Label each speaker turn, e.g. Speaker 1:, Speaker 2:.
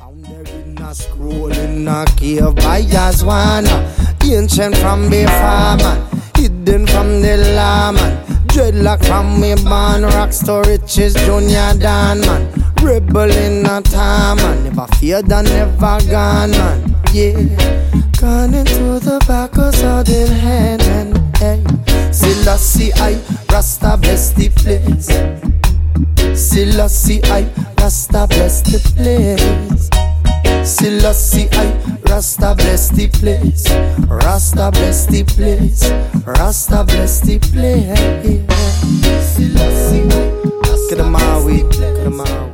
Speaker 1: Found there in a scroll in a cave by Yazwana, ancient from before man, hidden from the lawman. Dreadlock from me born, rockstar riches, Junior Dan man. Rebel in a time man, never feared and never gone man. Yeah, gone into the back of southern heaven. Hey, Selassie I, Rasta bless the place. Selassie I, Rasta bless the place. Selassie I, Rasta bless the place. Rasta bless the place. Rasta bless the place. Selassie I, Rasta bless the place.